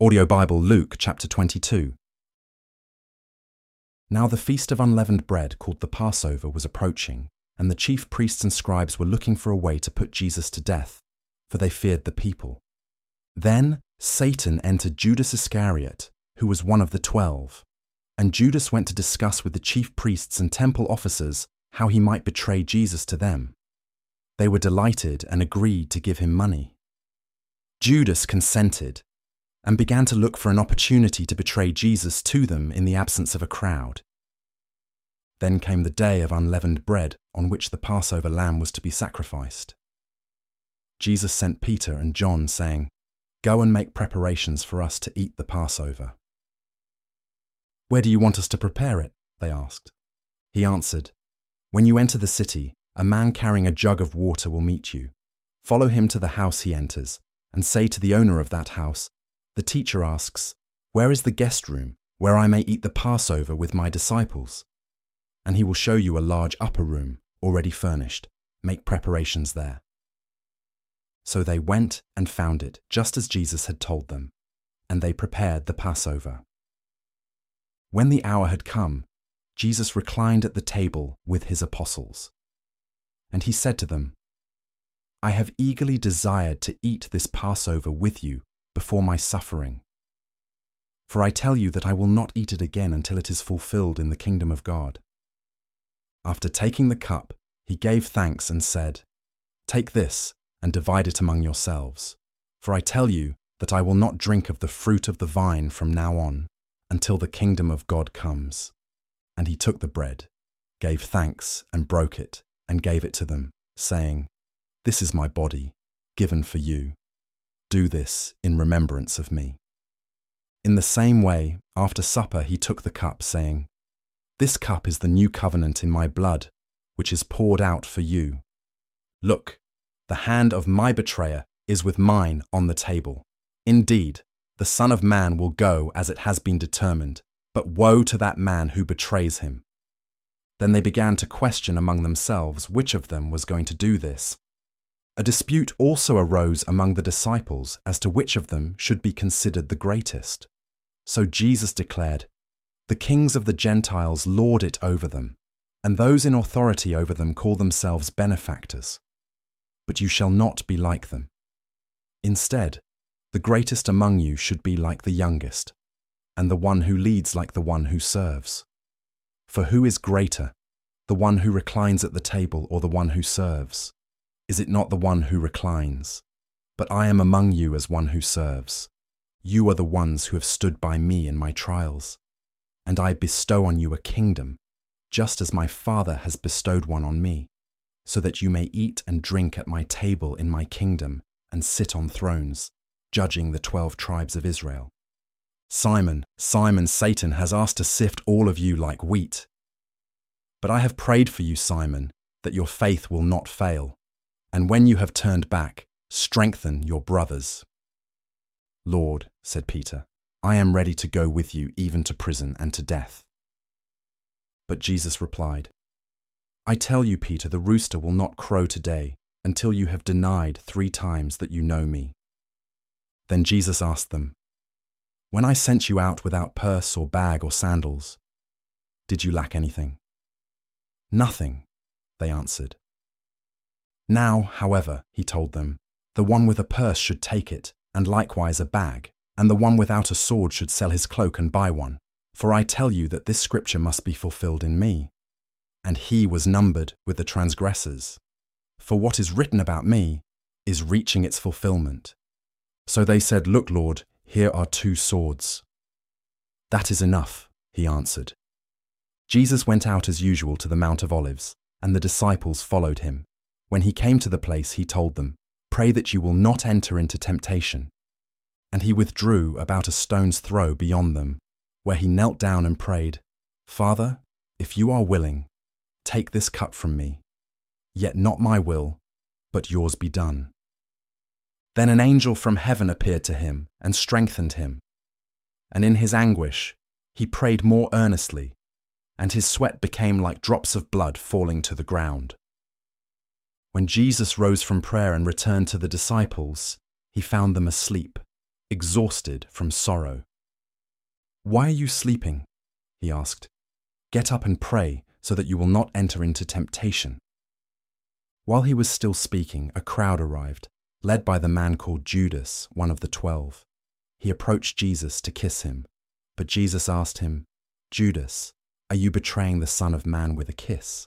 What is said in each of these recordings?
Audio Bible, Luke chapter 22. Now the feast of unleavened bread, called the Passover, was approaching, and the chief priests and scribes were looking for a way to put Jesus to death, for they feared the people. Then Satan entered Judas Iscariot, who was one of the 12, and Judas went to discuss with the chief priests and temple officers how he might betray Jesus to them. They were delighted and agreed to give him money. Judas consented and began to look for an opportunity to betray Jesus to them in the absence of a crowd. Then came the day of unleavened bread on which the Passover lamb was to be sacrificed. Jesus sent Peter and John, saying, "Go and make preparations for us to eat the Passover." "Where do you want us to prepare it?" they asked. He answered, "When you enter the city, a man carrying a jug of water will meet you. Follow him to the house he enters, and say to the owner of that house, 'The teacher asks, where is the guest room where I may eat the Passover with my disciples?' And he will show you a large upper room, already furnished. Make preparations there." So they went and found it, just as Jesus had told them, and they prepared the Passover. When the hour had come, Jesus reclined at the table with his apostles. And he said to them, "I have eagerly desired to eat this Passover with you before my suffering. For I tell you that I will not eat it again until it is fulfilled in the kingdom of God." After taking the cup, he gave thanks and said, "Take this and divide it among yourselves. For I tell you that I will not drink of the fruit of the vine from now on, until the kingdom of God comes." And he took the bread, gave thanks and broke it, and gave it to them, saying, "This is my body, given for you. Do this in remembrance of me." In the same way, after supper, he took the cup, saying, "This cup is the new covenant in my blood, which is poured out for you. Look, the hand of my betrayer is with mine on the table. Indeed, the Son of Man will go as it has been determined, but woe to that man who betrays him." Then they began to question among themselves which of them was going to do this. A dispute also arose among the disciples as to which of them should be considered the greatest. So Jesus declared, "The kings of the Gentiles lord it over them, and those in authority over them call themselves benefactors. But you shall not be like them. Instead, the greatest among you should be like the youngest, and the one who leads like the one who serves. For who is greater, the one who reclines at the table or the one who serves? Is it not the one who reclines? But I am among you as one who serves. You are the ones who have stood by me in my trials, and I bestow on you a kingdom, just as my Father has bestowed one on me, so that you may eat and drink at my table in my kingdom and sit on thrones, judging the 12 tribes of Israel. Simon, Simon, Satan has asked to sift all of you like wheat. But I have prayed for you, Simon, that your faith will not fail. And when you have turned back, strengthen your brothers." "Lord," said Peter, "I am ready to go with you even to prison and to death." But Jesus replied, "I tell you, Peter, the rooster will not crow today until you have denied 3 times that you know me." Then Jesus asked them, "When I sent you out without purse or bag or sandals, did you lack anything?" "Nothing," they answered. "Now, however," he told them, "the one with a purse should take it, and likewise a bag, and the one without a sword should sell his cloak and buy one. For I tell you that this scripture must be fulfilled in me." And he was numbered with the transgressors. For what is written about me is reaching its fulfillment. So they said, "Look, Lord, here are 2 swords." "That is enough," he answered. Jesus went out as usual to the Mount of Olives, and the disciples followed him. When he came to the place, he told them, "Pray that you will not enter into temptation." And he withdrew about a stone's throw beyond them, where he knelt down and prayed, "Father, if you are willing, take this cup from me. Yet not my will, but yours be done." Then an angel from heaven appeared to him and strengthened him. And in his anguish, he prayed more earnestly, and his sweat became like drops of blood falling to the ground. When Jesus rose from prayer and returned to the disciples, he found them asleep, exhausted from sorrow. "Why are you sleeping?" he asked. "Get up and pray so that you will not enter into temptation." While he was still speaking, a crowd arrived, led by the man called Judas, one of the 12. He approached Jesus to kiss him, but Jesus asked him, "Judas, are you betraying the Son of Man with a kiss?"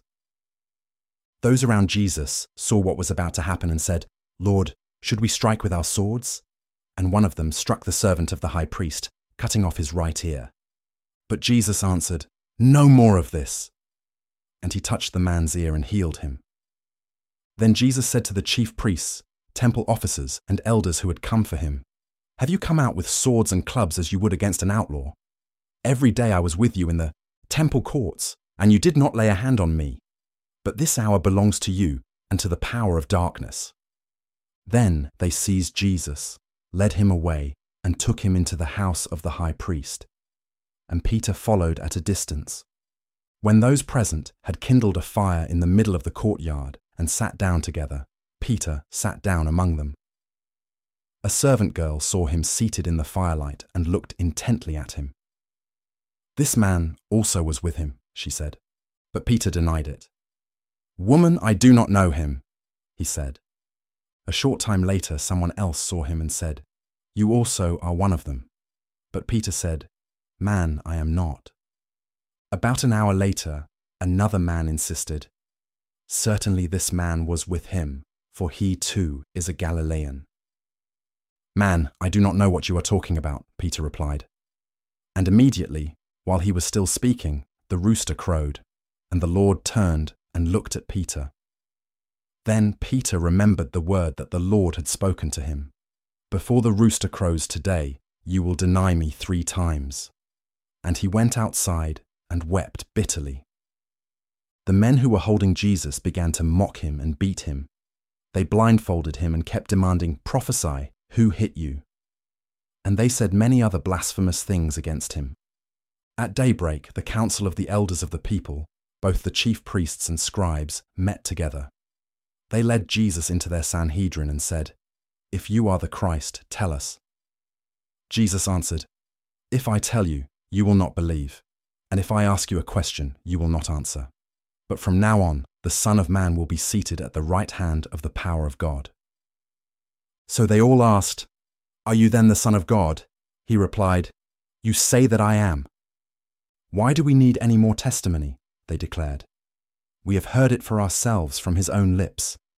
Those around Jesus saw what was about to happen and said, "Lord, should we strike with our swords?" And one of them struck the servant of the high priest, cutting off his right ear. But Jesus answered, "No more of this." And he touched the man's ear and healed him. Then Jesus said to the chief priests, temple officers, and elders who had come for him, "Have you come out with swords and clubs as you would against an outlaw? Every day I was with you in the temple courts, and you did not lay a hand on me. But this hour belongs to you and to the power of darkness." Then they seized Jesus, led him away, and took him into the house of the high priest. And Peter followed at a distance. When those present had kindled a fire in the middle of the courtyard and sat down together, Peter sat down among them. A servant girl saw him seated in the firelight and looked intently at him. "This man also was with him," she said. But Peter denied it. "Woman, I do not know him," he said. A short time later, someone else saw him and said, "You also are one of them." But Peter said, "Man, I am not." About an hour later, another man insisted, "Certainly this man was with him, for he too is a Galilean." "Man, I do not know what you are talking about," Peter replied. And immediately, while he was still speaking, the rooster crowed, and the Lord turned and looked at Peter. Then Peter remembered the word that the Lord had spoken to him. "Before the rooster crows today, you will deny me 3 times." And he went outside and wept bitterly. The men who were holding Jesus began to mock him and beat him. They blindfolded him and kept demanding, "Prophesy, who hit you?" And they said many other blasphemous things against him. At daybreak, the council of the elders of the people, both the chief priests and scribes, met together. They led Jesus into their Sanhedrin and said, "If you are the Christ, tell us." Jesus answered, "If I tell you, you will not believe, and if I ask you a question, you will not answer. But from now on, the Son of Man will be seated at the right hand of the power of God." So they all asked, "Are you then the Son of God?" He replied, "You say that I am." "Why do we need any more testimony?" they declared. "We have heard it for ourselves from his own lips."